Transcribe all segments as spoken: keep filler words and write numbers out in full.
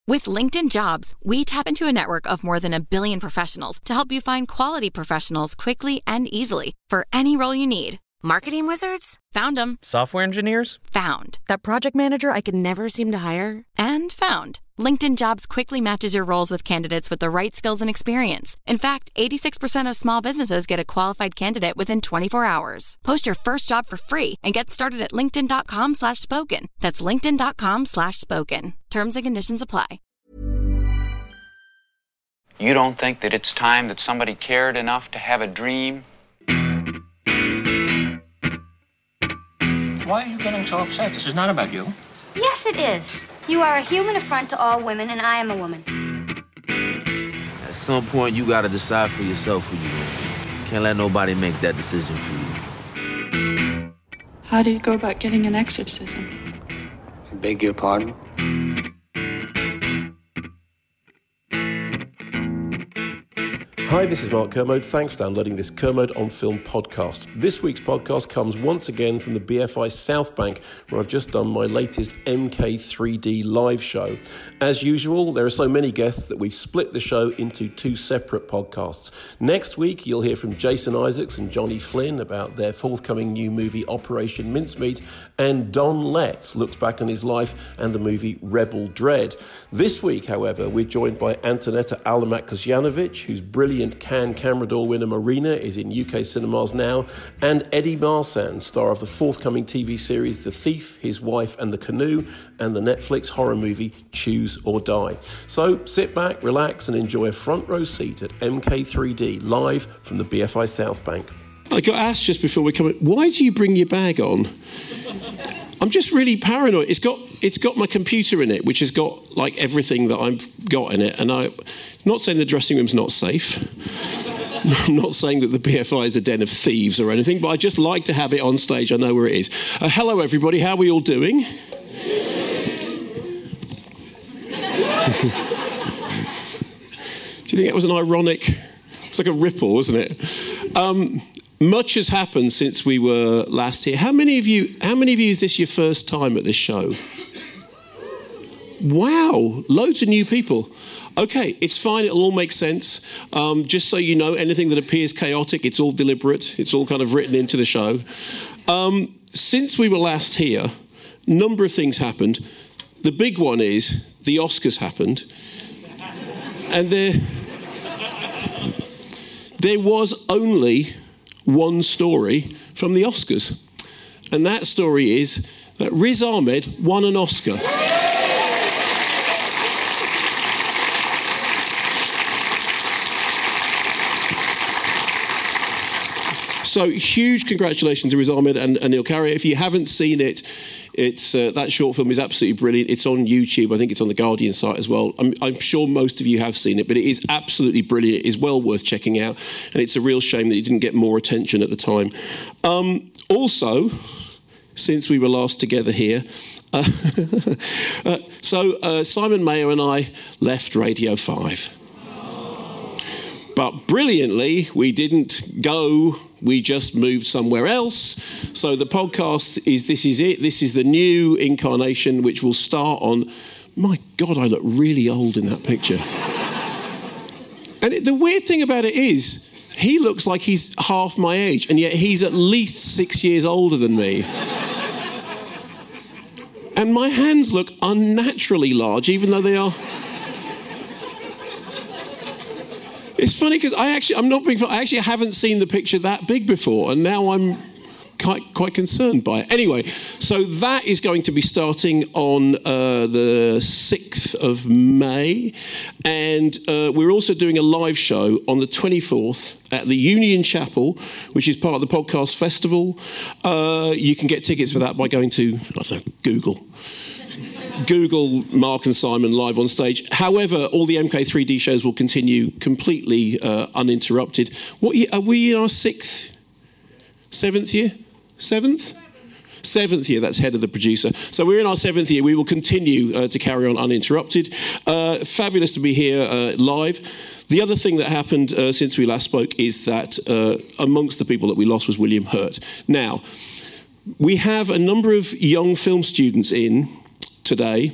With LinkedIn Jobs, we tap into a network of more than a billion professionals to help you find quality professionals quickly and easily for any role you need. Marketing wizards? Found them. Software engineers? Found. That project manager I could never seem to hire? And found. LinkedIn Jobs quickly matches your roles with candidates with the right skills and experience. In fact, eighty-six percent of small businesses get a qualified candidate within twenty-four hours. Post your first job for free and get started at linkedin.com slash spoken. That's linkedin.com slash spoken. Terms and conditions apply. You don't think that it's time that somebody cared enough to have a dream? Why are you getting so upset? This is not about you. Yes, it is. You are a human affront to all women, and I am a woman. At some point, you gotta decide for yourself who you are. Can't let nobody make that decision for you. How do you go about getting an exorcism? I beg your pardon? Hi, this is Mark Kermode. Thanks for downloading this Kermode on Film podcast. This week's podcast comes once again from the B F I South Bank, where I've just done my latest M K three D live show. As usual, there are so many guests that we've split the show into two separate podcasts. Next week, you'll hear from Jason Isaacs and Johnny Flynn about their forthcoming new movie Operation Mincemeat, and Don Letts looks back on his life and the movie Rebel Dread. This week, however, we're joined by Antoneta Alamak-Kozjanovic, whose brilliant Cannes Camera d'Or winner Marina is in U K cinemas now, and Eddie Marsan, star of the forthcoming T V series The Thief, His Wife and the Canoe, and the Netflix horror movie Choose or Die. So sit back, relax, and enjoy a front row seat at M K three D, live from the B F I South Bank. I got asked just before we come in, why do you bring your bag on? I'm just really paranoid. It's got it's got my computer in it, which has got like everything that I've got in it. And I'm not saying the dressing room's not safe. I'm not saying that the B F I is a den of thieves or anything, but I just like to have it on stage. I know where it is. Uh, hello, everybody. How are we all doing? Do you think that was an ironic... It's like a ripple, isn't it? Um... Much has happened since we were last here. How many of you, how many of you is this your first time at this show? Wow, loads of new people. Okay, it's fine, it'll all make sense. Um, just so you know, anything that appears chaotic, it's all deliberate. It's all kind of written into the show. Um, since we were last here, a number of things happened. The big one is the Oscars happened. And there, there was only... one story from the Oscars. And that story is that Riz Ahmed won an Oscar. So huge congratulations to Riz Ahmed and, and Neil Carrier. If you haven't seen it, it's uh, that short film is absolutely brilliant. It's on YouTube. I think it's on the Guardian site as well. I'm, I'm sure most of you have seen it, but it is absolutely brilliant. It is well worth checking out, and it's a real shame that it didn't get more attention at the time. Um, also, since we were last together here, uh, uh, so uh, Simon Mayo and I left Radio five. But brilliantly, we didn't go, we just moved somewhere else. So the podcast is This Is It. This is the new incarnation, which will start on... My God, I look really old in that picture. And it, the weird thing about it is, he looks like he's half my age, and yet he's at least six years older than me. And my hands look unnaturally large, even though they are... It's funny because I actually, I'm not being, I actually haven't seen the picture that big before, and now I'm quite, quite concerned by it. Anyway, so that is going to be starting on uh, the sixth of May, and uh, we're also doing a live show on the twenty-fourth at the Union Chapel, which is part of the Podcast Festival. Uh, you can get tickets for that by going to, I don't know, Google. Google Mark and Simon live on stage. However, all the M K three D shows will continue completely uh, uninterrupted. What year, are we in our sixth, seventh year? Seventh? Seventh year, that's head of the producer. So we're in our seventh year. We will continue uh, to carry on uninterrupted. Uh, fabulous to be here uh, live. The other thing that happened uh, since we last spoke is that uh, amongst the people that we lost was William Hurt. Now, we have a number of young film students in today,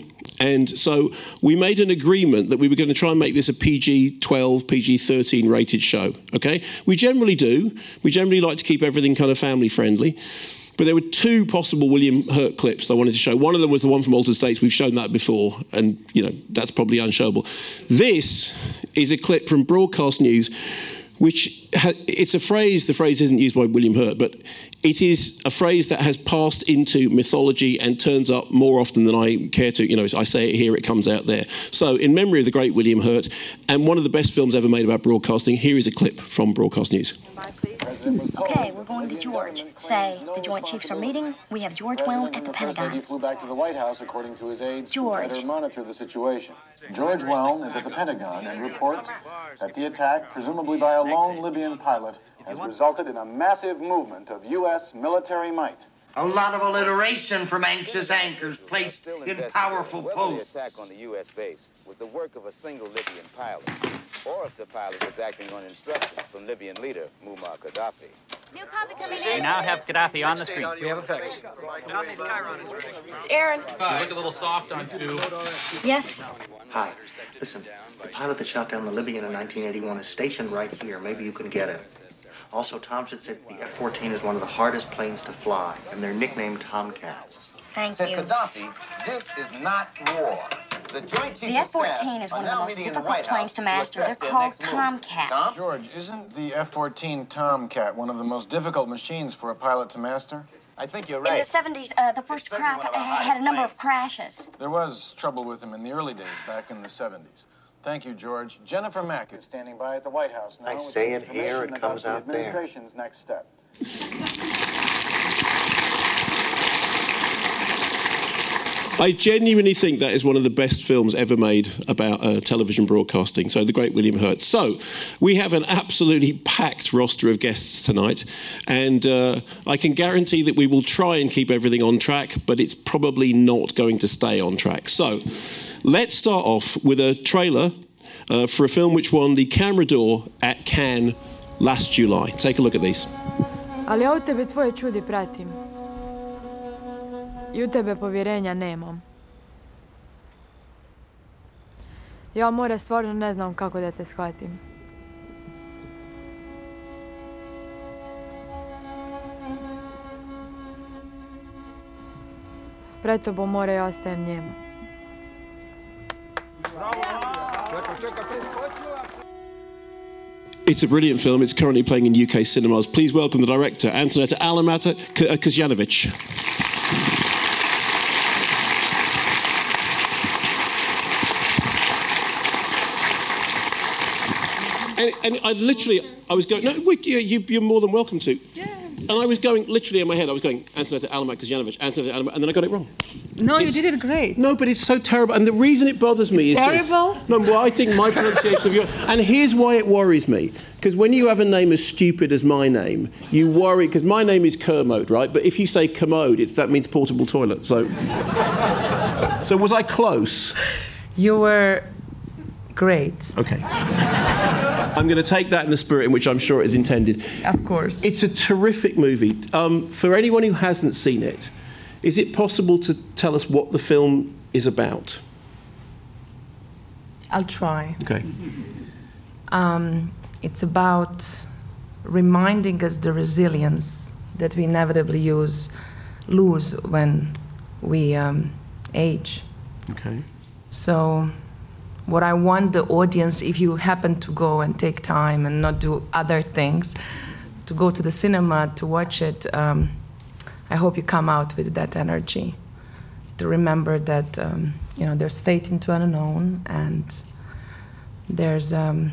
And so we made an agreement that we were going to try and make this a P G twelve, P G thirteen rated show, okay? We generally do. We generally like to keep everything kind of family friendly. But there were two possible William Hurt clips I wanted to show. One of them was the one from Altered States. We've shown that before, and, you know, that's probably unshowable. This is a clip from Broadcast News, which ha- it's a phrase, the phrase isn't used by William Hurt, but it is a phrase that has passed into mythology and turns up more often than I care to. You know, I say it here, it comes out there. So, in memory of the great William Hurt, and one of the best films ever made about broadcasting, here is a clip from Broadcast News. Okay, we're going to George. Say, the Joint Chiefs are meeting. We have George Well at the Pentagon. He flew back to the White House, according to his aides, George. to better monitor the situation. George Well is at the Pentagon and reports that the attack, presumably by a lone Libyan pilot, has resulted in a massive movement of U S military might. A lot of alliteration from anxious anchors placed in powerful posts. The attack on the U S base was the work of a single Libyan pilot, or if the pilot was acting on instructions from Libyan leader Muammar Gaddafi. New copy coming We in. now have Gaddafi on the street. We have effects. Gaddafi's Chiron is ready. It's Aaron. You look a little soft on two. Yes. Hi. Listen, the pilot that shot down the Libyan in nineteen eighty-one is stationed right here. Maybe you can get him. Also, Tom should say the F fourteen is one of the hardest planes to fly, and they're nicknamed Tomcats. Thank Said you. Gaddafi, this is not war. The Joint Chiefs The F fourteen is one of the most difficult planes to master. They're called Tomcats. George, isn't the F fourteen Tomcat one of the most difficult machines for a pilot to master? I think you're In right. the seventies, uh, the first craft uh, had a number of crashes. There was trouble with him in the early days, back in the seventies. Thank you, George. Jennifer Mack is standing by at the White House now. I with say some it here, information it comes about out the there. administration's next step. I genuinely think that is one of the best films ever made about uh, television broadcasting, so the great William Hurt. So, we have an absolutely packed roster of guests tonight, and uh, I can guarantee that we will try and keep everything on track, but it's probably not going to stay on track. So, let's start off with a trailer uh, for a film which won the Camera d'Or at Cannes last July. Take a look at these. Ali ja u tebe tvoje čudi pratim. I u tebe povjerenja nemam. Ja, more, stvarno ne znam kako da te shvatim. Pred tobom, more, ja ostajem njema. It's a brilliant film. It's currently playing in U K cinemas. Please welcome the director, Antoneta Alamata Kuzjanovic. And, and I literally, I was going, no, wait, you, you, you're more than welcome to. Yeah. And I was going, literally in my head, I was going, Antoneta Alamata Kuzjanovic, Antoneta Alamata, and then I got it wrong. No, it's, you did it great. No, but it's so terrible. And the reason it bothers me it's is terrible? This. No, well, I think my pronunciation of your... And here's why it worries me. Because when you have a name as stupid as my name, you worry... Because my name is Kermode, right? But if you say commode, it's, that means portable toilet. So... so was I close? You were great. Okay. I'm going to take that in the spirit in which I'm sure it is intended. Of course. It's a terrific movie. Um, for anyone who hasn't seen it, is it possible to tell us what the film is about? I'll try. Okay. Um, it's about reminding us the resilience that we inevitably use, lose when we um, age. Okay. So what I want the audience, if you happen to go and take time and not do other things, to go to the cinema to watch it, um, I hope you come out with that energy, to remember that um, you know there's fate into unknown, and there's um,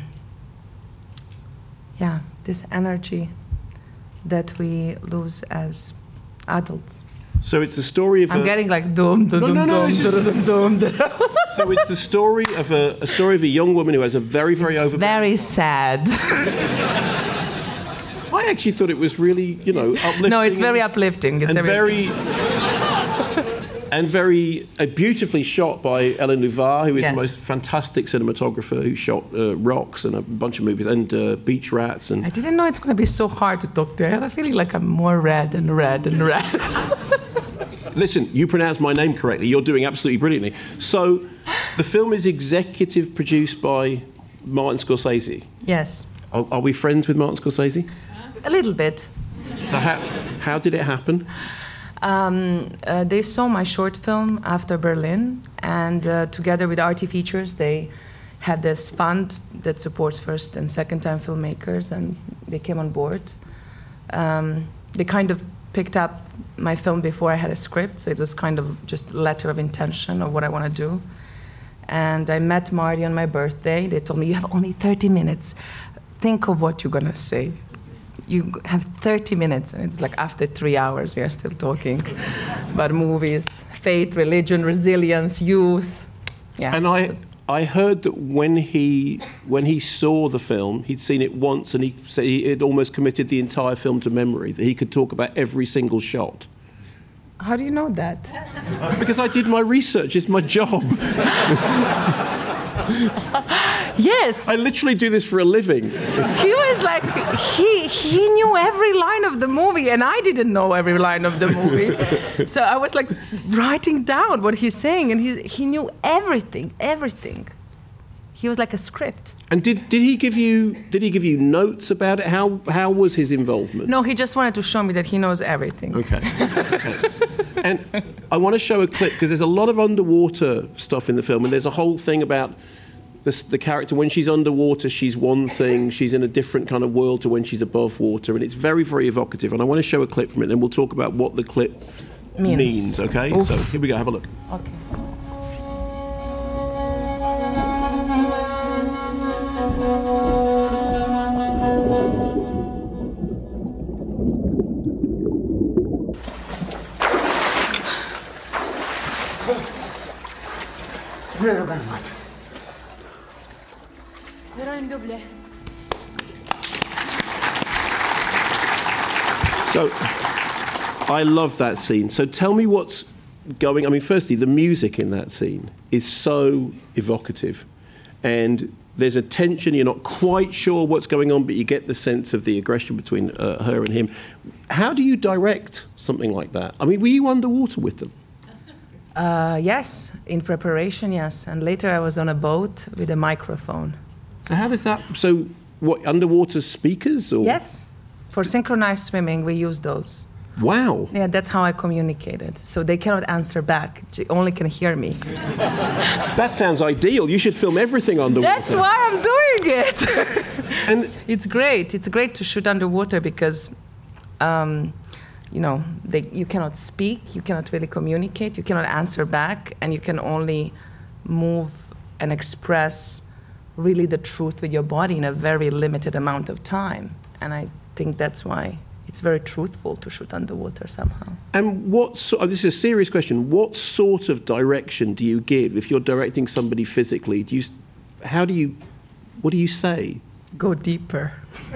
yeah this energy that we lose as adults. So it's the story of I'm a... getting like dum dum dum no, no, no, dum dum dum. So it's the story of a, a story of a young woman who has a very, very it's over. very sad. I actually thought it was really, you know, uplifting. No, it's very uplifting. It's and very, and very uh, beautifully shot by Ellen Luvar, who is yes. the most fantastic cinematographer who shot uh, Rocks and a bunch of movies, and uh, Beach Rats. And I didn't know it's going to be so hard to talk to. I have a feeling like I'm more red and red and red. listen, you pronounce my name correctly. You're doing absolutely brilliantly. So, the film is executive produced by Martin Scorsese. Yes. Are, are we friends with Martin Scorsese? A little bit. So how how did it happen? Um, uh, they saw my short film after Berlin, and uh, together with Arty Features, they had this fund that supports first and second-time filmmakers, and they came on board. Um, they kind of picked up my film before I had a script, so it was kind of just a letter of intention of what I want to do. And I met Marty on my birthday. They told me, you have only thirty minutes. Think of what you're going to say. You have thirty minutes, and it's like after three hours, we are still talking about movies, faith, religion, resilience, youth. Yeah. And I, I heard that when he, when he saw the film, he'd seen it once, and he said he had almost committed the entire film to memory, that he could talk about every single shot. How do you know that? Because I did my research. It's my job. Yes. I literally do this for a living. He was like, he he knew every line of the movie, and I didn't know every line of the movie. So I was like writing down what he's saying, and he he knew everything, everything. He was like a script. And did, did he give you did he give you notes about it? How how was his involvement? No, he just wanted to show me that he knows everything. Okay. Okay. And I want to show a clip because there's a lot of underwater stuff in the film, and there's a whole thing about this, the character when she's underwater, she's one thing, she's in a different kind of world to when she's above water, and it's very, very evocative. And I want to show a clip from it, and then we'll talk about what the clip means. means okay, Oof. So here we go. Have a look. Okay. So, I love that scene. So tell me what's going... I mean, firstly, the music in that scene is so evocative. And there's a tension, you're not quite sure what's going on, but you get the sense of the aggression between uh, her and him. How do you direct something like that? I mean, were you underwater with them? Uh, yes, in preparation, yes. And later I was on a boat with a microphone. So how does that... So, what, underwater speakers? Or? Yes. For synchronized swimming, we use those. Wow. Yeah, that's how I communicated. So they cannot answer back. They only can hear me. That sounds ideal. You should film everything underwater. That's why I'm doing it. And it's great. It's great to shoot underwater because, um, you know, they, you cannot speak, you cannot really communicate, you cannot answer back, and you can only move and express really the truth with your body in a very limited amount of time. And I think that's why it's very truthful to shoot underwater somehow. And what so, this is a serious question. What sort of direction do you give if you're directing somebody physically? Do you, how do you, what do you say? Go deeper.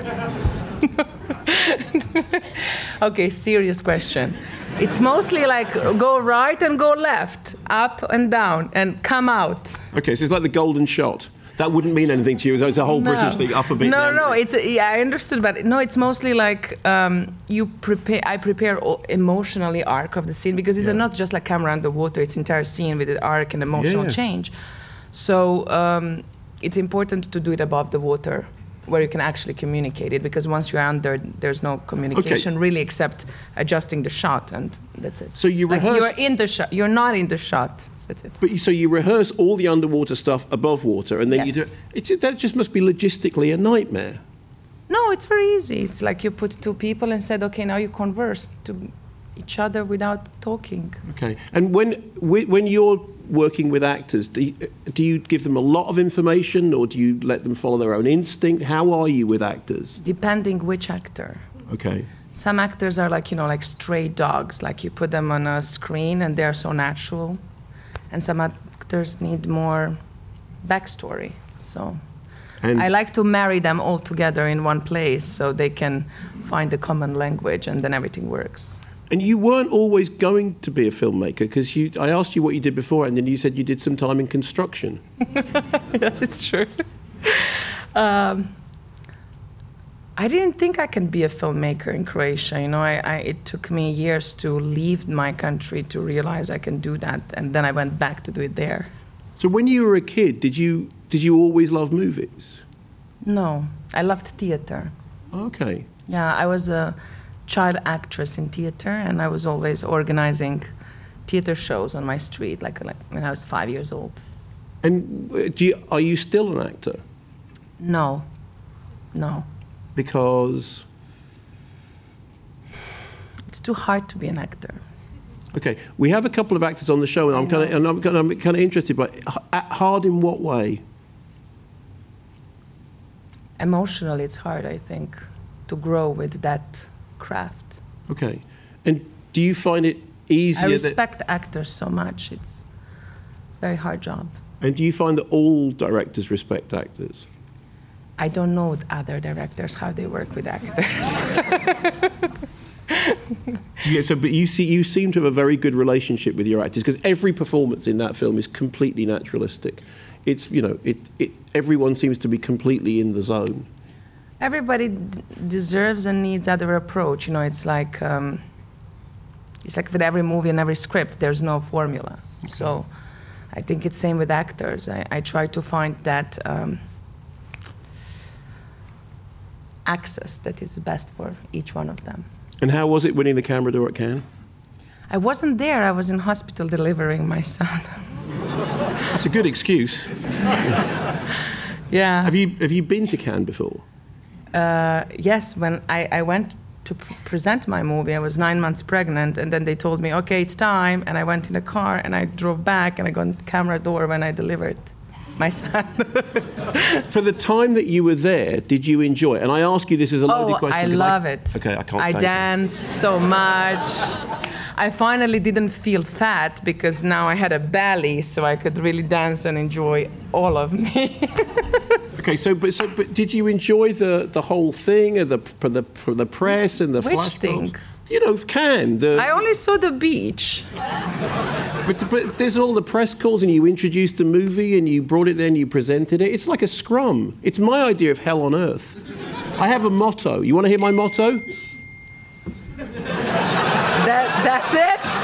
Okay, serious question. It's mostly like go right and go left, up and down, and come out. Okay, so it's like the golden shot. That wouldn't mean anything to you. It's a whole no. British thing, up a bit. No, down. no, it's yeah, I understood, but no, it's mostly like um, you prepare. I prepare emotionally arc of the scene because it's yeah. not just like camera underwater. It's entire scene with the arc and emotional yeah. change. So um, it's important to do it above the water, where you can actually communicate it. Because once you're under, there's no communication okay. really, except adjusting the shot, and that's it. So you like rehearse. You're in the shot. You're not in the shot. That's it. But you, so you rehearse all the underwater stuff above water, and then yes. you do it. That just must be logistically a nightmare. No, it's very easy. It's like you put two people and said, okay, now you converse to each other without talking. Okay. And when when you're working with actors, do you, do you give them a lot of information, or do you let them follow their own instinct? How are you with actors? Depending which actor. Okay. Some actors are like, you know, like stray dogs. Like you put them on a screen and they're so natural. And some actors need more backstory. So and I like to marry them all together in one place so they can find a common language, and then everything works. And you weren't always going to be a filmmaker, because you I asked you what you did before, and then you said you did some time in construction. Yes, it's true. um, I didn't think I can be a filmmaker in Croatia. You know, I, I, it took me years to leave my country to realize I can do that, and then I went back to do it there. So when you were a kid, did you did you always love movies? No, I loved theater. Okay. Yeah, I was a child actress in theater, and I was always organizing theater shows on my street, like, like when I was five years old. And do you, are you still an actor? No, no. Because? It's too hard to be an actor. Okay, we have a couple of actors on the show, and I'm kind of and I'm kind of I'm kind of interested. But hard in what way? Emotionally, it's hard, I think, to grow with that craft. Okay, and do you find it easier? I respect that... actors so much. It's a very hard job. And do you find that all directors respect actors? I don't know other directors how they work with actors. Yeah, so but you see, you seem to have a very good relationship with your actors, because every performance in that film is completely naturalistic. It's, you know, it, it everyone seems to be completely in the zone. Everybody d- deserves and needs other approach. You know, it's like um, it's like with every movie and every script, there's no formula. Okay. So I think it's same with actors. I, I try to find that um, access that is best for each one of them. And how was it winning the Camera d'Or at Cannes? I wasn't there. I was in hospital delivering my son. That's a good excuse. Yeah. Have you have you been to Cannes before? Uh, yes. When I, I went to pr- present my movie, I was nine months pregnant, and then they told me, "Okay, it's time." And I went in a car, and I drove back, and I got Camera d'Or when I delivered my son. For the time that you were there, did you enjoy it? And I ask you this as a loaded oh, question. I love I, it. Okay, I can't I stand danced it. so much. I finally didn't feel fat because now I had a belly, so I could really dance and enjoy all of me. Okay, so but so but did you enjoy the, the whole thing, or the the the press and the Which flash thing? mobs? You know, Cannes. The, I only saw the beach. But, but there's all the press calls, and you introduced the movie, and you brought it there, and you presented it. It's like a scrum. It's my idea of hell on earth. I have a motto. You want to hear my motto? That, that's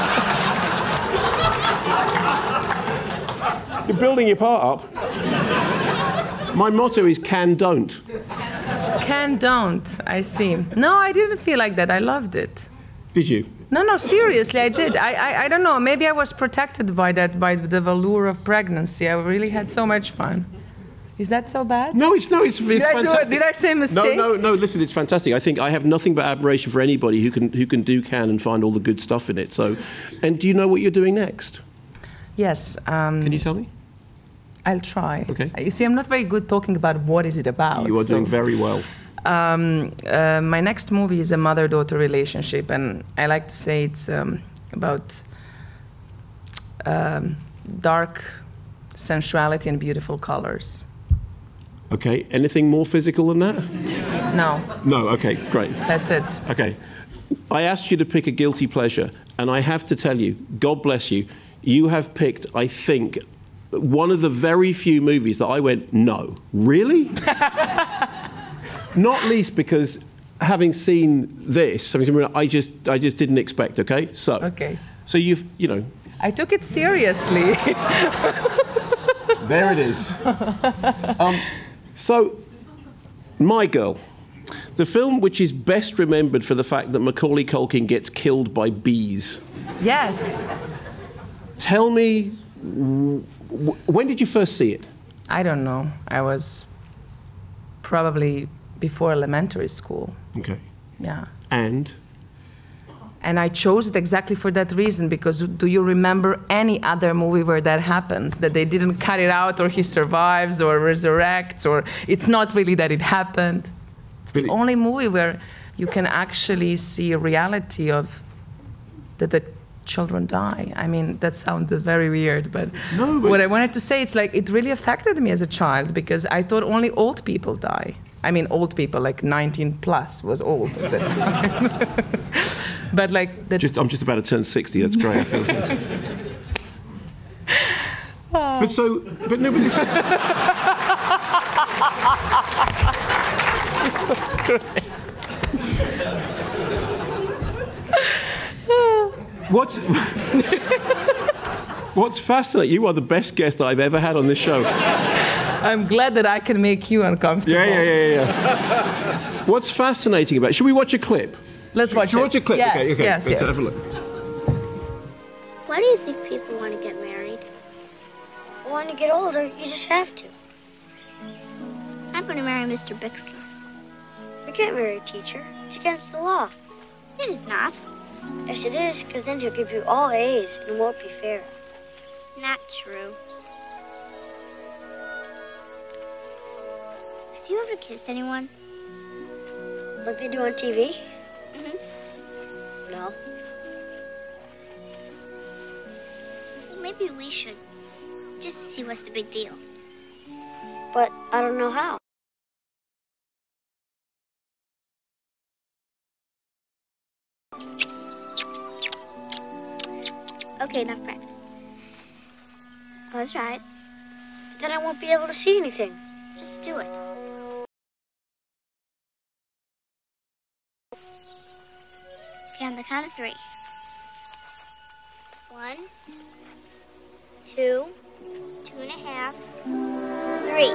it? You're building your part up. My motto is can don't. Can don't, I see. No, I didn't feel like that. I loved it. Did you? No, no, seriously, I did. I, I, I don't know. Maybe I was protected by that, by the allure of pregnancy. I really had so much fun. Is that so bad? No, it's no, it's, it's did fantastic. I do, did I say a mistake? No, no, no. Listen, it's fantastic. I think I have nothing but admiration for anybody who can who can do Cannes and find all the good stuff in it. So, and do you know what you're doing next? Yes. Um, can you tell me? I'll try. Okay. You see, I'm not very good talking about what is it about. You are so. doing very well. Um, uh, my next movie is a mother-daughter relationship, and I like to say it's um, about um, dark sensuality and beautiful colors. Okay, anything more physical than that? No. No, okay, great. That's it. Okay. I asked you to pick a guilty pleasure, and I have to tell you, God bless you, you have picked, I think, one of the very few movies that I went, no, really? Not least because having seen this, I just I just didn't expect, okay? So, okay. So you've, you know. I took it seriously. There it is. Um, so, My Girl, the film which is best remembered for the fact that Macaulay Culkin gets killed by bees. Yes. Tell me, w- when did you first see it? I don't know. I was probably before elementary school. Okay. Yeah. And? And I chose it exactly for that reason, because do you remember any other movie where that happens, that they didn't cut it out, or he survives or resurrects, or it's not really that it happened? It's the only movie where you can actually see a reality of that the children die. I mean, that sounded very weird, but, no, but what I wanted to say, it's like it really affected me as a child, because I thought only old people die. I mean, old people, like nineteen plus was old at that time. But like that. Just, I'm just about to turn sixty. That's great. I feel things. Oh. But so, but no, but this so strange. What's What's fascinating? You are the best guest I've ever had on this show. I'm glad that I can make you uncomfortable. Yeah, yeah, yeah, yeah. What's fascinating about it? Should we watch a clip? Let's watch Should we it. watch a clip? Yes, okay, okay. yes, Let's yes. have a look. Why do you think people want to get married? Well, when you get older, you just have to. I'm going to marry Mister Bixler. You can't marry a teacher. It's against the law. It is not. Yes, it is, because then he'll give you all A's and it won't be fair. Not true. Have you ever kissed anyone? Like they do on T V? Mm-hmm. No. Maybe we should. Just to see what's the big deal. But I don't know how. Okay, enough practice. Close your eyes. Then I won't be able to see anything. Just do it. Okay, on the count of three. One, two, two and a half, three.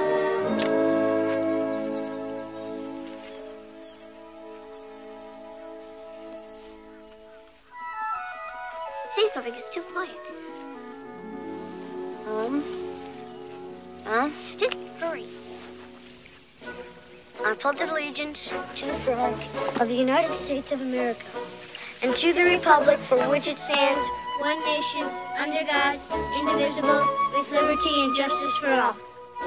Say something, it's too quiet. Um, huh? Just hurry. I pledge allegiance to the flag of the United States of America and to the republic for which it stands, one nation, under God, indivisible, with liberty and justice for all.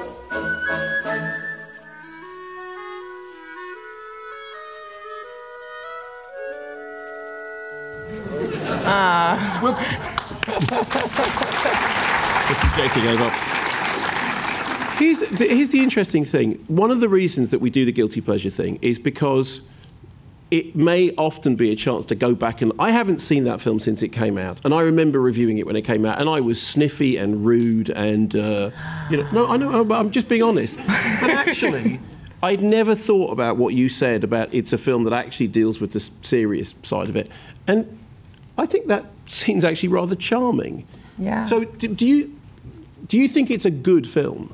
Ah. Projecting over. Here's the, here's the interesting thing. One of the reasons that we do the guilty pleasure thing is because it may often be a chance to go back and... I haven't seen that film since it came out, and I remember reviewing it when it came out, and I was sniffy and rude and, uh, you know... No, I know, but I'm just being honest. But actually, I'd never thought about what you said about it's a film that actually deals with the serious side of it. And I think that scene's actually rather charming. Yeah. So do, do you do you think it's a good film?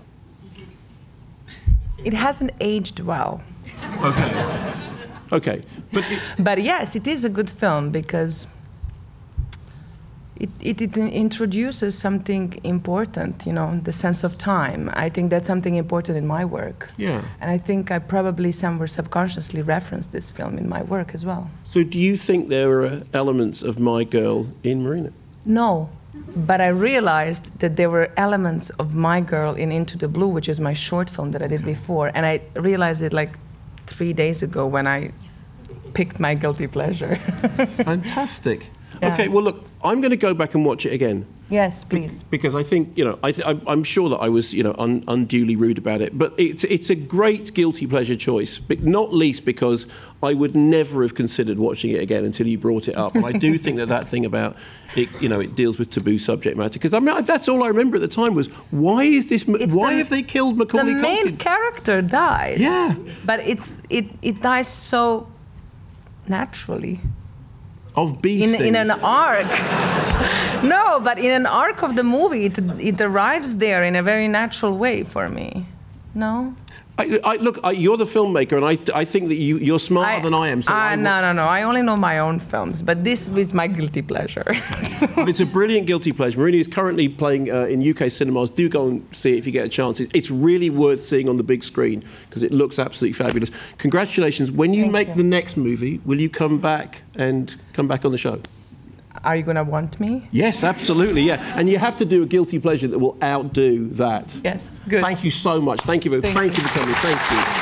It hasn't aged well. Okay. Okay. But, it, but yes, it is a good film because it, it, it introduces something important, you know, the sense of time. I think that's something important in my work. Yeah. And I think I probably somewhere subconsciously referenced this film in my work as well. So do you think there are elements of My Girl in Marina? No. But I realized that there were elements of My Girl in Into the Blue, which is my short film that I did before. And I realized it like three days ago when I picked my guilty pleasure. Fantastic. Yeah. Okay, well, look, I'm going to go back and watch it again. Yes, please. Be- because I think, you know, I th- I'm sure that I was, you know, un- unduly rude about it. But it's it's a great guilty pleasure choice, but not least because I would never have considered watching it again until you brought it up. And I do think that that thing about it, you know, it deals with taboo subject matter. Because I mean, that's all I remember at the time was, why is this? It's why the, have they killed Macaulay Culkin? The main Culkin? character dies. Yeah. But it's it it dies so naturally. Of bee in, stings. in an arc. No, but in an arc of the movie, it, it arrives there in a very natural way for me. No? I, I, look, I, you're the filmmaker, and I, I think that you, you're smarter I, than I am. So uh, I no, no, no. I only know my own films, but this is my guilty pleasure. But it's a brilliant guilty pleasure. Marini is currently playing uh, in U K cinemas. Do go and see it if you get a chance. It's, it's really worth seeing on the big screen because it looks absolutely fabulous. Congratulations. When you Thank make you. the next movie, will you come back and come back on the show? Are you going to want me? Yes, absolutely, yeah. And you have to do a guilty pleasure that will outdo that. Yes, good. Thank you so much. Thank you. Thank Thank you. you for coming. Thank you.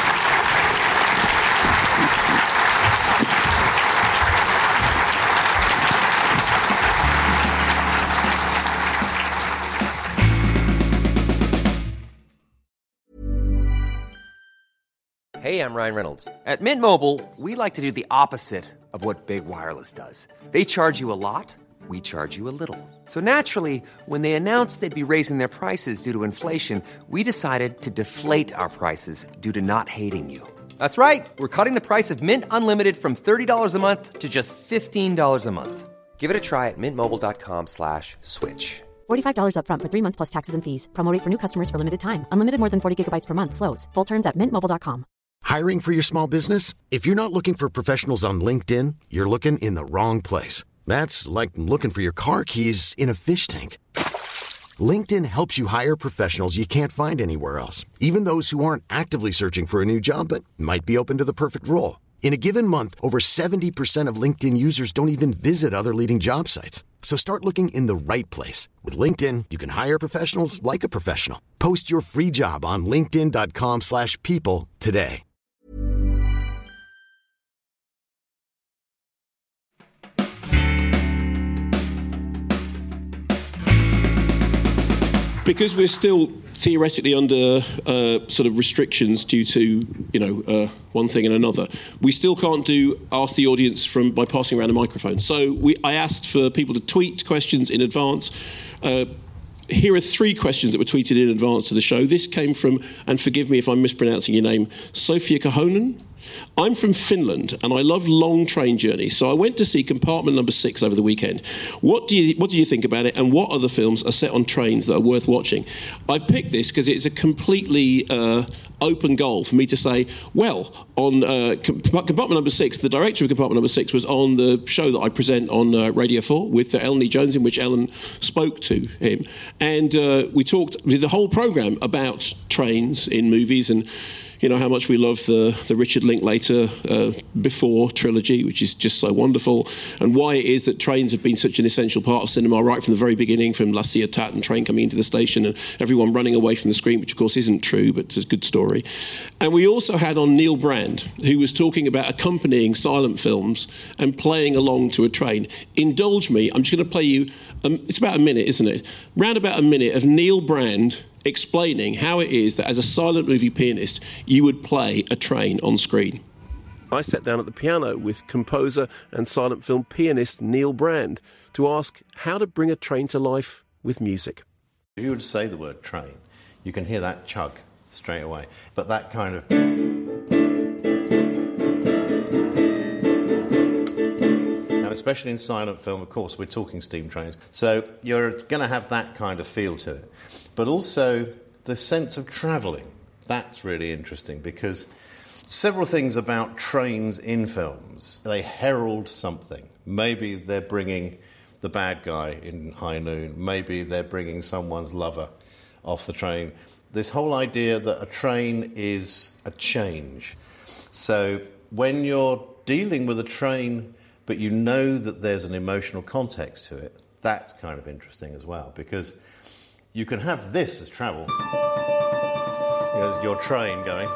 Hey, I'm Ryan Reynolds. At Mint Mobile, we like to do the opposite of what Big Wireless does. They charge you a lot, we charge you a little. So naturally, when they announced they'd be raising their prices due to inflation, we decided to deflate our prices due to not hating you. That's right. We're cutting the price of Mint Unlimited from thirty dollars a month to just fifteen dollars a month. Give it a try at mintmobile.com slash switch. forty-five dollars up front for three months plus taxes and fees. Promo rate for new customers for limited time. Unlimited more than forty gigabytes per month. Slows full terms at mint mobile dot com. Hiring for your small business? If you're not looking for professionals on LinkedIn, you're looking in the wrong place. That's like looking for your car keys in a fish tank. LinkedIn helps you hire professionals you can't find anywhere else, even those who aren't actively searching for a new job but might be open to the perfect role. In a given month, over seventy percent of LinkedIn users don't even visit other leading job sites. So start looking in the right place. With LinkedIn, you can hire professionals like a professional. Post your free job on linkedin.com slash people today. Because we're still theoretically under uh, sort of restrictions due to, you know, uh, one thing and another, we still can't do ask the audience from by passing around a microphone. So we, I asked for people to tweet questions in advance. Uh, here are three questions that were tweeted in advance to the show. This came from, and forgive me if I'm mispronouncing your name, Sofia Kahonen. I'm from Finland and I love long train journeys, so I went to see Compartment Number Six over the weekend. What do you what do you think about it, and what other films are set on trains that are worth watching? I've picked this because it's a completely uh, open goal for me to say, well, on uh, Compartment Number Six, the director of Compartment Number Six was on the show that I present on uh, Radio four with uh, Ellen E. Jones, in which Ellen spoke to him. And uh, we talked with the whole programme about trains in movies, and you know how much we love the, the Richard Linklater uh, Before trilogy, which is just so wonderful, and why it is that trains have been such an essential part of cinema right from the very beginning, from La Ciotat and train coming into the station and everyone running away from the screen, which of course isn't true, but it's a good story. And we also had on Neil Brand, who was talking about accompanying silent films and playing along to a train. Indulge me, I'm just going to play you, um, it's about a minute, isn't it? Round about a minute of Neil Brand explaining how it is that as a silent movie pianist, you would play a train on screen. I sat down at the piano with composer and silent film pianist Neil Brand to ask how to bring a train to life with music. If you would say the word train, you can hear that chug straight away. But that kind of... Now, especially in silent film, of course, we're talking steam trains. So you're going to have that kind of feel to it. But also the sense of travelling. That's really interesting, because several things about trains in films, they herald something. Maybe they're bringing the bad guy in High Noon. Maybe they're bringing someone's lover off the train. This whole idea that a train is a change. So when you're dealing with a train, but you know that there's an emotional context to it, that's kind of interesting as well, because you can have this as travel. There's your train going.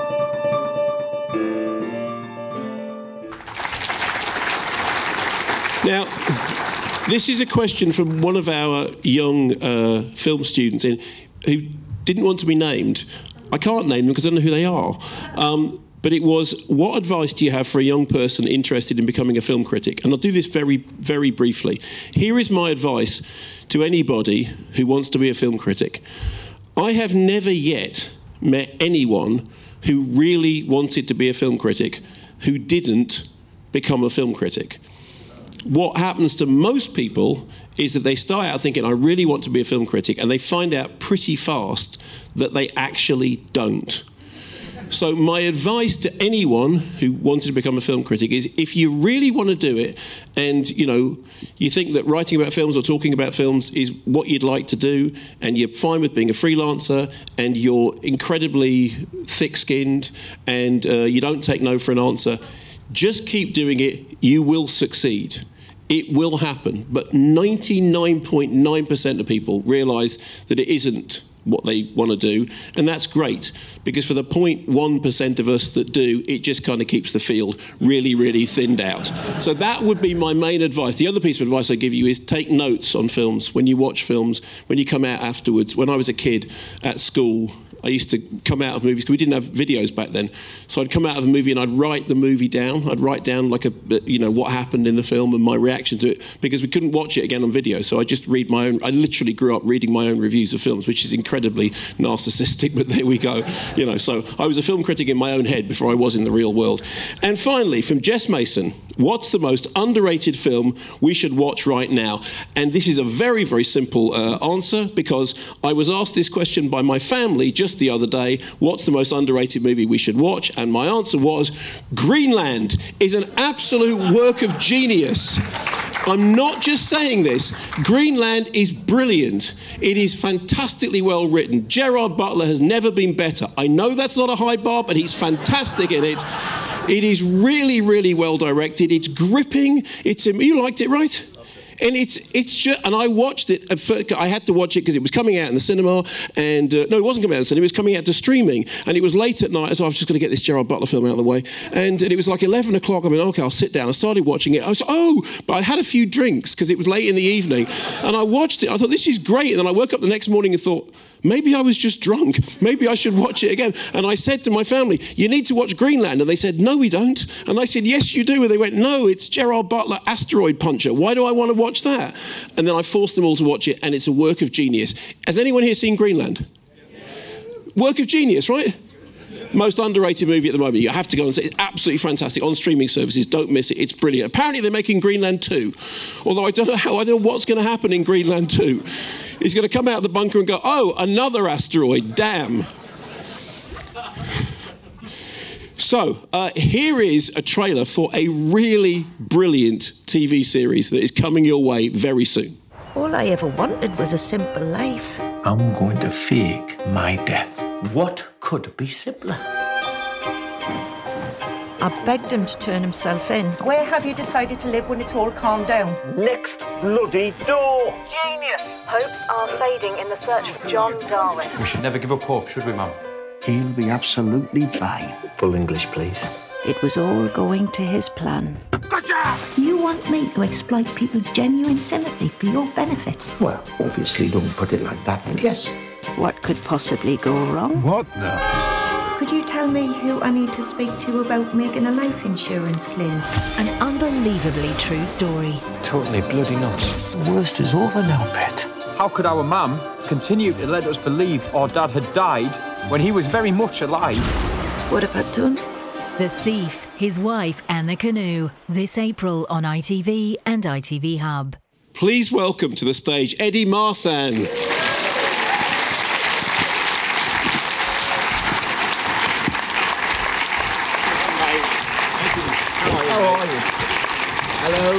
Now, this is a question from one of our young uh, film students in, who didn't want to be named. I can't name them because I don't know who they are. Um, but it was, what advice do you have for a young person interested in becoming a film critic? And I'll do this very, very briefly. Here is my advice to anybody who wants to be a film critic. I have never yet met anyone who really wanted to be a film critic who didn't become a film critic. What happens to most people is that they start out thinking, I really want to be a film critic, and they find out pretty fast that they actually don't. So my advice to anyone who wanted to become a film critic is, if you really want to do it, and you know you think that writing about films or talking about films is what you'd like to do, and you're fine with being a freelancer, and you're incredibly thick-skinned, and uh, you don't take no for an answer, just keep doing it. You will succeed. It will happen. But ninety-nine point nine percent of people realise that it isn't what they want to do, and that's great, because for the zero point one percent of us that do, it just kind of keeps the field really, really thinned out. So that would be my main advice. The other piece of advice I give you is take notes on films when you watch films, when you come out afterwards. When I was a kid at school, I used to come out of movies, because we didn't have videos back then. So I'd come out of a movie and I'd write the movie down. I'd write down like a, you know, what happened in the film and my reaction to it, because we couldn't watch it again on video. So I just read my own. I literally grew up reading my own reviews of films, which is incredibly narcissistic, but there we go. You know, so I was a film critic in my own head before I was in the real world. And finally, from Jess Mason, what's the most underrated film we should watch right now? And this is a very, very simple uh, answer, because I was asked this question by my family just the other day, what's the most underrated movie we should watch? And my answer was, Greenland is an absolute work of genius. I'm not just saying this. Greenland is brilliant. It is fantastically well written. Gerard Butler has never been better. I know that's not a high bar, but he's fantastic in it. It is really, really well directed. It's gripping. It's you liked it, right? And it's it's just, and I watched it. I had to watch it because it was coming out in the cinema, and uh, no, it wasn't coming out in the cinema. It was coming out to streaming, and it was late at night, so I was just going to get this Gerard Butler film out of the way. And, and it was like eleven o'clock. I mean, okay, I'll sit down. I started watching it. I was oh, but I had a few drinks because it was late in the evening, and I watched it. I thought this is great, and then I woke up the next morning and thought, maybe I was just drunk. Maybe I should watch it again. And I said to my family, you need to watch Greenland. And they said, no, we don't. And I said, yes, you do. And they went, no, it's Gerard Butler, Asteroid Puncher. Why do I want to watch that? And then I forced them all to watch it, and it's a work of genius. Has anyone here seen Greenland? Work of genius, right? Most underrated movie at the moment. You have to go and see it. It's absolutely fantastic. On streaming services, don't miss it. It's brilliant. Apparently they're making Greenland two. Although I don't know how, I don't know what's going to happen in Greenland two. He's going to come out of the bunker and go, oh, another asteroid, damn. So, uh, here is a trailer for a really brilliant T V series that is coming your way very soon. All I ever wanted was a simple life. I'm going to fake my death. What could be simpler? I begged him to turn himself in. Where have you decided to live when it's all calmed down? Next bloody door. Genius! Hopes are fading in the search for John Darwin. We should never give up hope, should we, Mum? He'll be absolutely fine. Full English, please. It was all going to his plan. Gotcha! You want me to exploit people's genuine sympathy for your benefit? Well, obviously don't put it like that, but yes. What could possibly go wrong? What the? Could you tell me who I need to speak to about making a life insurance claim? An unbelievably true story. Totally bloody nuts. The worst is over now, Pet. How could our mum continue to let us believe our dad had died when he was very much alive? What have I done? The Thief, His Wife and the Canoe. This April on I T V and I T V Hub. Please welcome to the stage Eddie Marsan. How are you? Hello.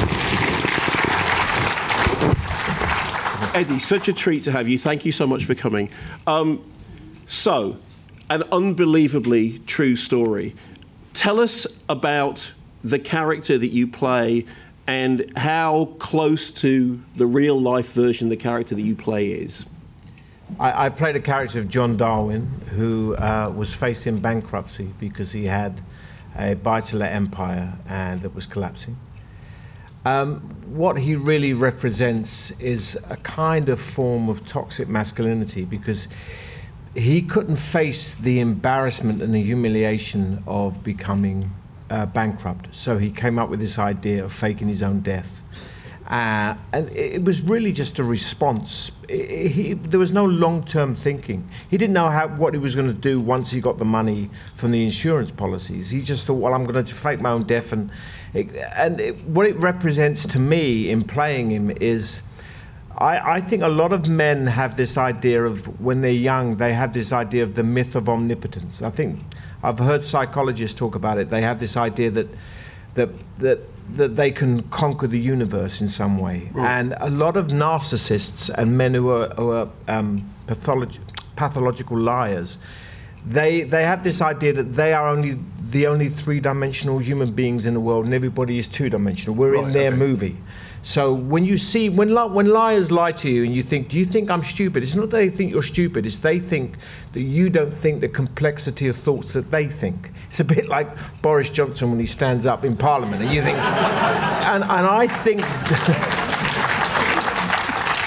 Eddie, such a treat to have you. Thank you so much for coming. Um, so, an unbelievably true story. Tell us about the character that you play and how close to the real-life version of the character that you play is. I, I played a character of John Darwin, who uh, was facing bankruptcy because he had a buy-to-let empire and that was collapsing. Um, what he really represents is a kind of form of toxic masculinity, because he couldn't face the embarrassment and the humiliation of becoming uh, bankrupt. So he came up with this idea of faking his own death. Uh, and it was really just a response. It, he, there was no long-term thinking. He didn't know how, what he was going to do once he got the money from the insurance policies. He just thought, well, I'm going to fake my own death. And, it, and it, what it represents to me in playing him is, I, I think a lot of men have this idea of, when they're young, they have this idea of the myth of omnipotence. I think I've heard psychologists talk about it. They have this idea that that that that they can conquer the universe in some way. Right. And a lot of narcissists and men who are, who are um, patholog- pathological liars, they they have this idea that they are only the only three-dimensional human beings in the world, and everybody is two-dimensional. We're right, in their okay. movie. So when you see, when li- when liars lie to you and you think, do you think I'm stupid? It's not that they think you're stupid, it's they think that you don't think the complexity of thoughts that they think. It's a bit like Boris Johnson when he stands up in Parliament and you think, and, and I think,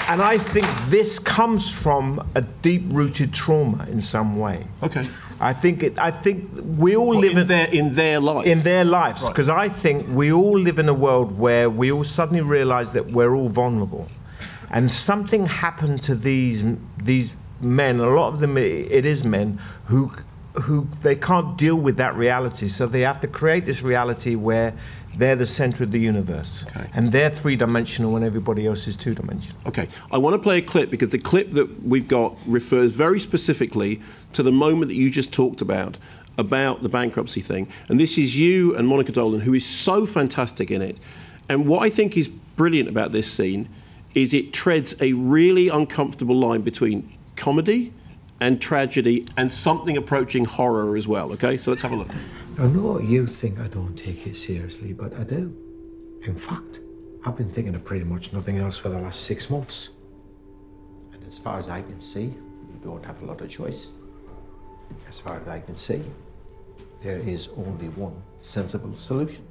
and I think this comes from a deep-rooted trauma in some way. Okay. I think it. I think we all What, live in their in their life. in their lives, Right. because I think we all live in a world where we all suddenly realise that we're all vulnerable, and something happened to these these men. A lot of them, it is men who who they can't deal with that reality, so they have to create this reality where they're the centre of the universe, Okay. and they're three-dimensional when everybody else is two-dimensional. Okay, I want to play a clip because the clip that we've got refers very specifically to the moment that you just talked about, about the bankruptcy thing. And this is you and Monica Dolan, who is so fantastic in it. And what I think is brilliant about this scene is it treads a really uncomfortable line between comedy and tragedy and something approaching horror as well, okay? So let's have a look. I know you think I don't take it seriously, but I do. In fact, I've been thinking of pretty much nothing else for the last six months. And as far as I can see, you don't have a lot of choice. As far as I can see, there is only one sensible solution.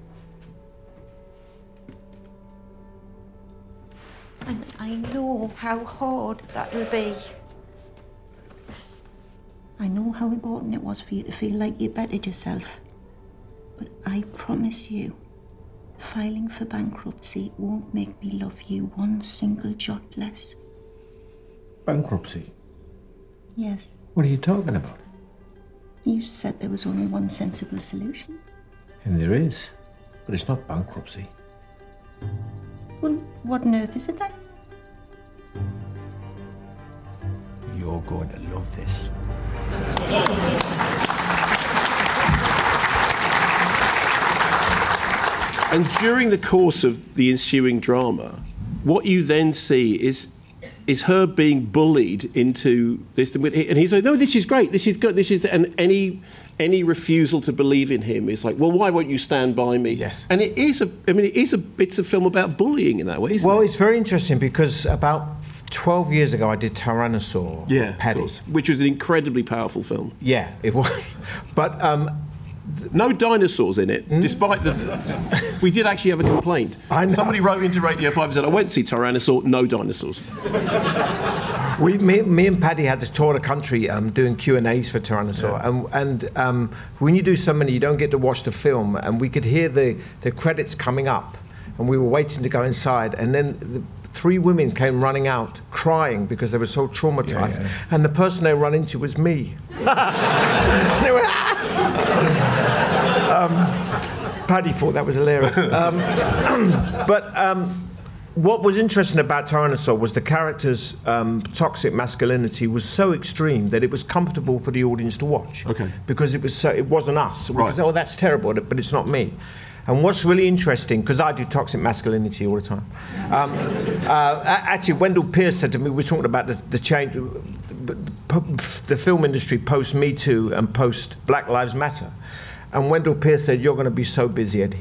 And I know how hard that will be. I know how important it was for you to feel like you bettered yourself. But I promise you, filing for bankruptcy won't make me love you one single jot less. Bankruptcy? Yes, What are you talking about? you said there was only one sensible solution. And there is, but it's not bankruptcy. Well, what on earth is it then? You're going to love this. And during the course of the ensuing drama, what you then see is is her being bullied into this, and he's like, "No, this is great. This is good. This is," and any any refusal to believe in him is like, "Well, why won't you stand by me?" Yes. And it is a. I mean, it is a. It's a film about bullying in that way, isn't Well, it? it's very interesting because about twelve years ago I did Tyrannosaur. Yeah, Paddy. of course. Which was an incredibly powerful film. Yeah, it was. But um, no dinosaurs in it, despite the. We did actually have a complaint. I know. Somebody wrote into Radio five and said, "I went to see Tyrannosaur, no dinosaurs." We, me, me and Paddy had to tour the country um, doing Q and A's for Tyrannosaur, Yeah. and, and um, when you do so many, you don't get to watch the film, and we could hear the, the credits coming up, and we were waiting to go inside, and then the three women came running out, crying because they were so traumatised, Yeah, yeah. and the person they ran into was me. They were, um, Paddy thought that was hilarious. Um, but um, what was interesting about Tyrannosaur was the character's um, toxic masculinity was so extreme that it was comfortable for the audience to watch. Okay. Because it was so, it wasn't us. We Right. could say, oh, that's terrible, but it's not me. And what's really interesting, because I do toxic masculinity all the time. Um, uh, actually, Wendell Pierce said to me, we were talking about the, the change, the film industry post Me Too and post Black Lives Matter. And Wendell Pierce said, "You're going to be so busy, Eddie."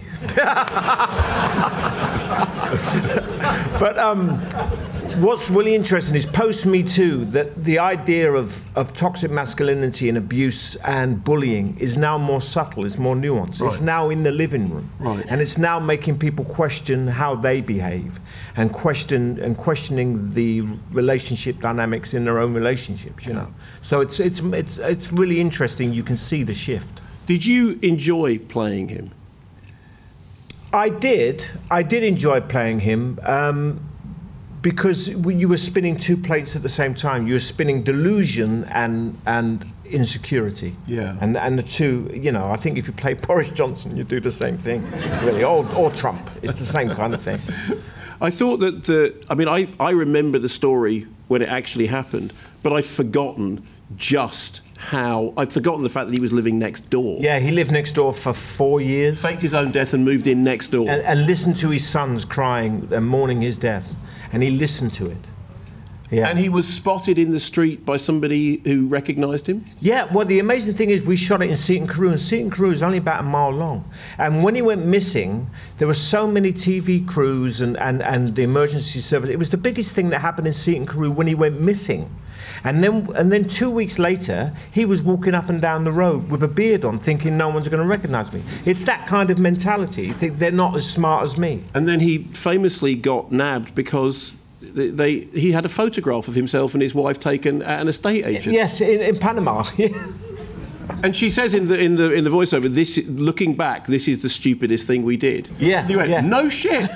But um, what's really interesting is post Me Too, that the idea of, of toxic masculinity and abuse and bullying is now more subtle, it's more nuanced. Right. It's now in the living room. Right. And it's now making people question how they behave and question and questioning the relationship dynamics in their own relationships, you know. So it's it's it's it's really interesting. You can see the shift. Did you enjoy playing him? I did. I did enjoy playing him um, because you were spinning two plates at the same time. You were spinning delusion and and insecurity. Yeah. And and the two, you know, I think if you play Boris Johnson, you do the same thing, really, or or Trump. It's the same kind of thing. I thought that the. I mean, I I remember the story when it actually happened, but I've forgotten just how I'd forgotten the fact that he was living next door. Yeah, he lived next door for four years. Faked his own death and moved in next door. And, and listened to his sons crying and mourning his death, and he listened to it. Yeah. And he was spotted in the street by somebody who recognised him? Yeah, well, the amazing thing is we shot it in Seaton Carew, and Seaton Carew is only about a mile long. And when he went missing, there were so many T V crews and, and, and the emergency service. It was the biggest thing that happened in Seaton Carew when he went missing. And then, and then two weeks later, he was walking up and down the road with a beard on, thinking no one's going to recognise me. It's that kind of mentality. You think they're not as smart as me. And then he famously got nabbed because they, they he had a photograph of himself and his wife taken at an estate agent. Yes, in, in Panama. And she says in the in the in the voiceover, "This, looking back, this is the stupidest thing we did." Yeah, and you went, yeah. "No shit."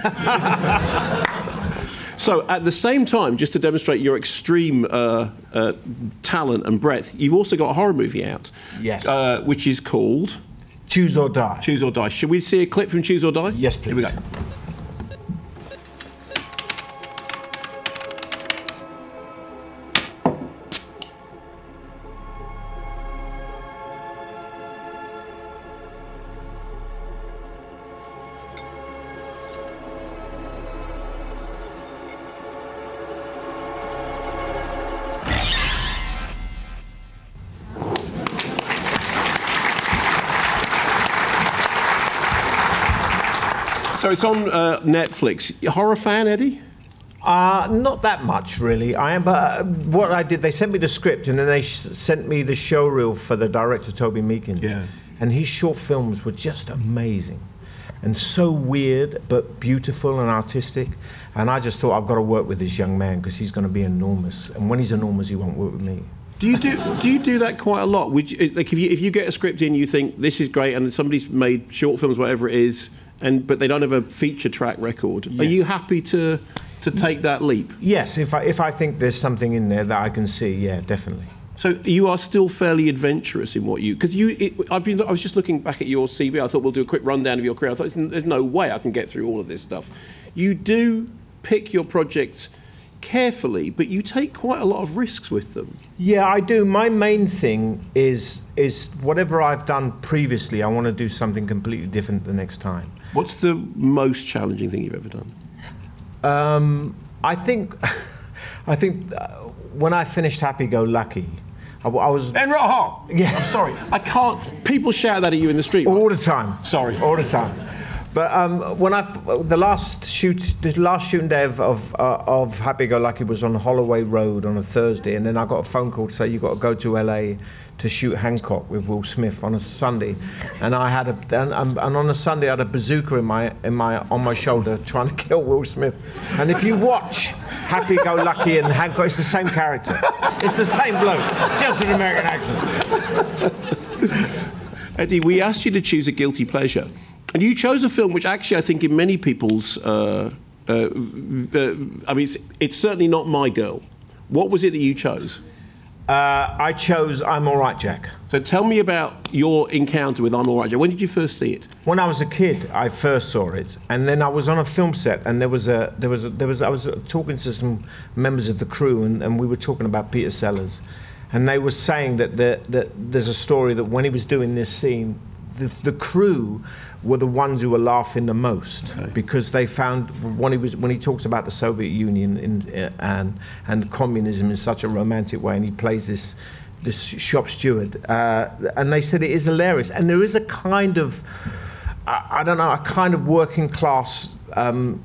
So, at the same time, just to demonstrate your extreme uh, uh, talent and breadth, you've also got a horror movie out. Yes. Uh, which is called Choose or Die. Choose or Die. Should we see a clip from Choose or Die? Yes, please. Here we go. So it's on uh, Netflix. You a horror fan, Eddie? Uh, not that much, really. I am, but uh, what I did, they sent me the script and then they sh- sent me the show reel for the director, Toby Meakins. Yeah. And his short films were just amazing and so weird, but beautiful and artistic. And I just thought, I've got to work with this young man because he's going to be enormous. And when he's enormous, he won't work with me. Do you do do you do that quite a lot? Would you, like if you if you get a script in, you think this is great, and somebody's made short films, whatever it is, and but they don't have a feature track record. Yes. Are you happy to to take that leap? Yes, if I if I think there's something in there that I can see, yeah, definitely. So you are still fairly adventurous in what you, because you, it, I've been, I was just looking back at your C V. I thought we'll do a quick rundown of your career. I thought there's no way I can get through all of this stuff. You do pick your projects carefully, but you take quite a lot of risks with them. Yeah, I do. My main thing is is whatever I've done previously, I want to do something completely different the next time. What's the most challenging thing you've ever done? Um, I think, I think uh, when I finished Happy Go Lucky, I, I was. Enraha! Yeah. I'm sorry. I can't. People shout that at you in the street. All the time. Sorry. All the time. But um, when I the last shoot, the last shooting day of of, uh, of Happy Go Lucky was on Holloway Road on a Thursday, and then I got a phone call to say you got to go to L A to shoot Hancock with Will Smith on a Sunday, and I had a and, and on a Sunday I had a bazooka in my in my on my shoulder trying to kill Will Smith. And if you watch Happy Go Lucky and Hancock, it's the same character, it's the same bloke, just an American accent. Eddie, we asked you to choose a guilty pleasure. And you chose a film which actually I think in many people's, uh, uh, uh, I mean, it's, it's certainly not My Girl. What was it that you chose? Uh, I chose I'm All Right, Jack. So tell me about your encounter with I'm All Right, Jack. When did you first see it? When I was a kid, I first saw it, and then I was on a film set, and there was a, there was, a, there was, I was talking to some members of the crew, and, and we were talking about Peter Sellers, and they were saying that, the, that there's a story that when he was doing this scene, the, the crew were the ones who were laughing the most, okay. Because they found when he was when he talks about the Soviet Union in, uh, and and communism in such a romantic way, and he plays this this shop steward, uh, and they said it is hilarious, and there is a kind of I, I don't know a kind of working class um,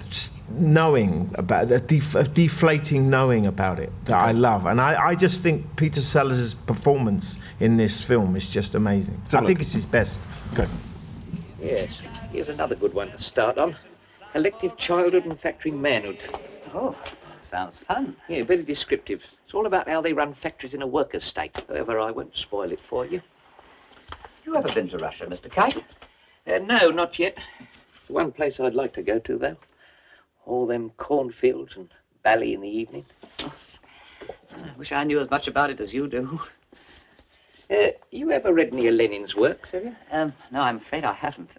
knowing about a, def, a deflating knowing about it that okay. I love, and I, I just think Peter Sellers' performance in this film is just amazing. So I look. think it's his best. Okay. Yes, here's another good one to start on. Elective childhood and factory manhood. Oh, sounds fun. Yeah, very descriptive. It's all about how they run factories in a workers' state. However, I won't spoil it for you. You ever been to Russia, Mister Kite? Uh, no, not yet. It's the one place I'd like to go to, though. All them cornfields and Bali in the evening. Oh, I wish I knew as much about it as you do. Uh, you ever read any of Lenin's works, have you? Um, no, I'm afraid I haven't.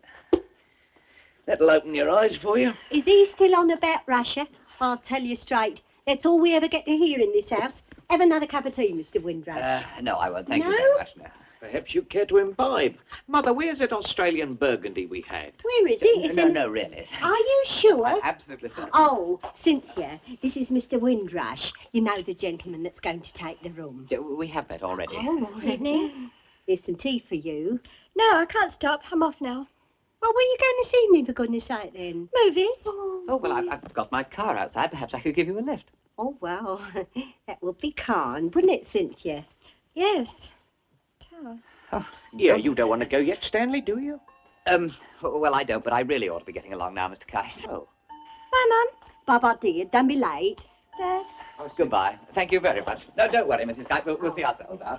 That'll open your eyes for you. Is he still on about Russia? I'll tell you straight. That's all we ever get to hear in this house. Have another cup of tea, Mister Windrush. Uh, no, I won't. Thank no? you very much. No. Perhaps you'd care to imbibe. Mother, where's that Australian Burgundy we had? Where is it? It's no, in... no, really. Are you sure? I'm absolutely certain. Oh, Cynthia, this is Mister Windrush. You know, the gentleman that's going to take the room. Yeah, we have met already. Oh, evening. There's some tea for you. No, I can't stop. I'm off now. Well, where are you going this evening, for goodness sake, then? Movies. Oh, oh well, I've, I've got my car outside. Perhaps I could give you a lift. Oh, well, that would be kind, wouldn't it, Cynthia? Yes. Oh, yeah, you don't want to go yet, Stanley, do you? Um, well, I don't, but I really ought to be getting along now, Mister Kite. Oh. Bye, Mum. Bye-bye, dear. Don't be late. Dad. Oh, goodbye. Thank you very much. No, don't worry, Missus Kite. We'll, we'll see ourselves out.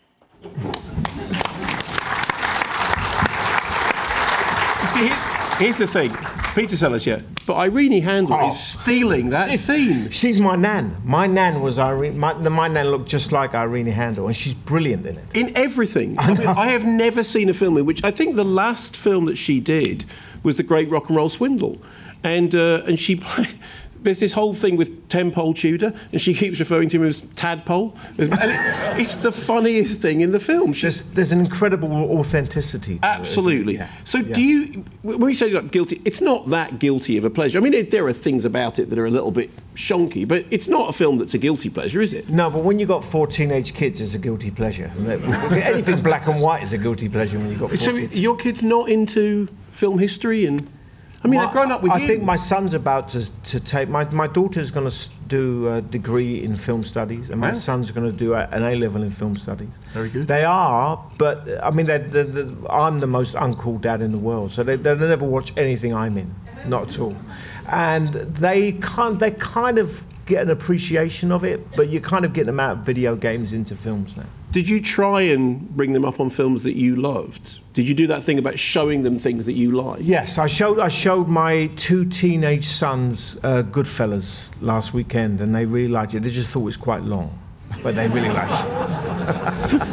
You see, here's the thing. Peter Sellers, yeah. But Irene Handel oh. is stealing that she's, scene. She's my nan. My nan was Irene. My, my nan looked just like Irene Handel, and she's brilliant in it. In everything. I, mean, I have never seen a film in which I think the last film that she did was The Great Rock and Roll Swindle, and uh, and she played. There's this whole thing with Tenpole Tudor, and she keeps referring to him as Tadpole. And it, it's the funniest thing in the film. There's, there's an incredible authenticity. Absolutely. Yeah. So yeah. do you, when we say like, guilty, it's not that guilty of a pleasure. I mean, it, there are things about it that are a little bit shonky, but it's not a film that's a guilty pleasure, is it? No, but when you've got four teenage kids, it's a guilty pleasure. Anything black and white is a guilty pleasure when you've got four so kids. Your kid's not into film history and... I mean, my, they've grown up with I you. I think my son's about to, to take... My, my daughter's going to do a degree in film studies, and my wow. son's going to do a, an A-level in film studies. Very good. They are, but, I mean, they're, they're, they're, I'm the most uncool dad in the world, so they, they never watch anything I'm in, not at all. And they kind, they kind of get an appreciation of it, but you're kind of getting them out of video games into films now. Did you try and bring them up on films that you loved? Did you do that thing about showing them things that you like? Yes, I showed I showed my two teenage sons uh, Goodfellas last weekend, and they really liked it. They just thought it was quite long, but they really liked it.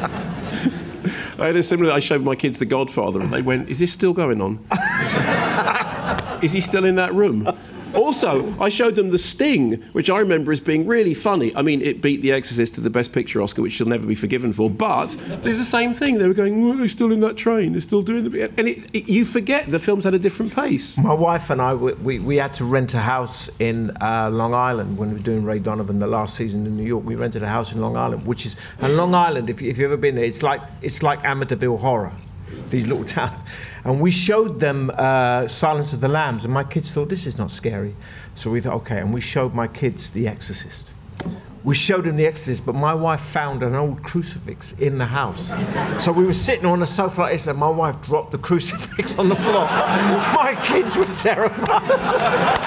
I had a similar. I showed my kids The Godfather, and they went, "Is this still going on? Is he still in that room?" Also, I showed them The Sting, which I remember as being really funny. I mean, it beat The Exorcist to the Best Picture Oscar, which she'll never be forgiven for, but it's the same thing. They were going, well, they're still in that train, they're still doing the... And it, it, you forget the films had a different pace. My wife and I, we, we had to rent a house in uh, Long Island when we were doing Ray Donovan the last season in New York. We rented a house in Long Island, which is... And Long Island, if, you, if you've ever been there, it's like, it's like Amityville Horror. These little towns. And we showed them uh, Silence of the Lambs, and my kids thought, this is not scary. So we thought, okay, and we showed my kids The Exorcist. We showed them The Exorcist, but my wife found an old crucifix in the house. So we were sitting on the sofa like this, and my wife dropped the crucifix on the floor. My kids were terrified.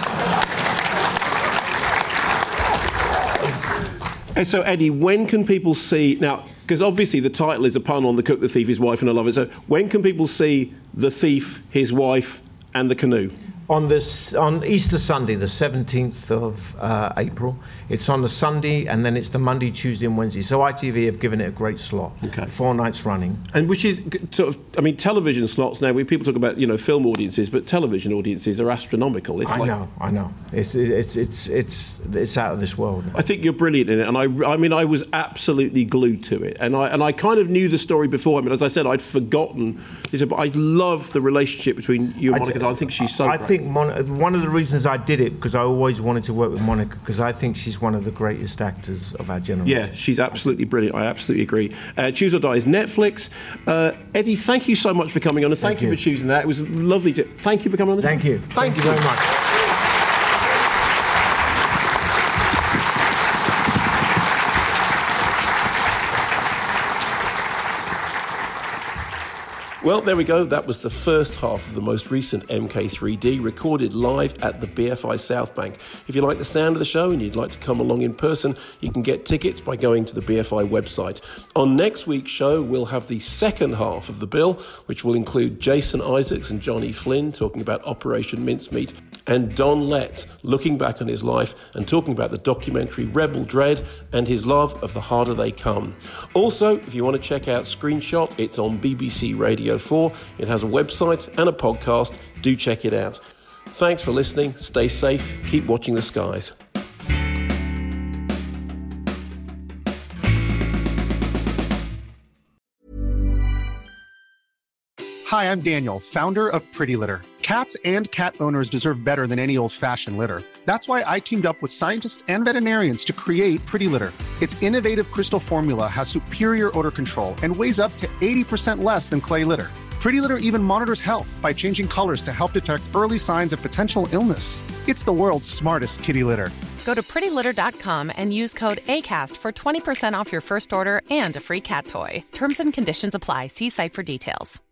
And so, Eddie, when can people see... Now, because obviously the title is a pun on The Cook, the Thief, His Wife and I Love It. So when can people see The Thief, His Wife and The Canoe? On this, on Easter Sunday, the seventeenth of uh, April. It's on the Sunday, and then it's the Monday, Tuesday and Wednesday. So I T V have given it a great slot. Okay. Four nights running. And which is sort of, I mean, television slots now, we people talk about, you know, film audiences, but television audiences are astronomical. It's I like, know, I know. It's, it's, it's, it's, it's out of this world now. I think you're brilliant in it, and I, I mean, I was absolutely glued to it. And I, and I kind of knew the story before. I mean, as I said, I'd forgotten. But I love the relationship between you and Monica. I, I think she's so I great. think Mon- one of the reasons I did it, because I always wanted to work with Monica, because I think she's one of the greatest actors of our generation. Yeah, she's absolutely brilliant. I absolutely agree. Uh, Choose or Die is Netflix. Uh, Eddie, thank you so much for coming on, and thank, thank you. you for choosing that. It was lovely to... Thank you for coming on the Thank show. you. Thank, thank you very much. Well, there we go. That was the first half of the most recent M K three D, recorded live at the B F I South Bank. If you like the sound of the show and you'd like to come along in person, you can get tickets by going to the B F I website. On next week's show, we'll have the second half of the bill, which will include Jason Isaacs and Johnny Flynn talking about Operation Mincemeat, and Don Letts looking back on his life and talking about the documentary Rebel Dread and his love of The Harder They Come. Also, if you want to check out Screenshot, it's on B B C Radio four. It has a website and a podcast. Do check it out. Thanks for listening. Stay safe. Keep watching the skies. Hi, I'm Daniel, founder of Pretty Litter. Cats and cat owners deserve better than any old-fashioned litter. That's why I teamed up with scientists and veterinarians to create Pretty Litter. Its innovative crystal formula has superior odor control and weighs up to eighty percent less than clay litter. Pretty Litter even monitors health by changing colors to help detect early signs of potential illness. It's the world's smartest kitty litter. Go to pretty litter dot com and use code ACAST for twenty percent off your first order and a free cat toy. Terms and conditions apply. See site for details.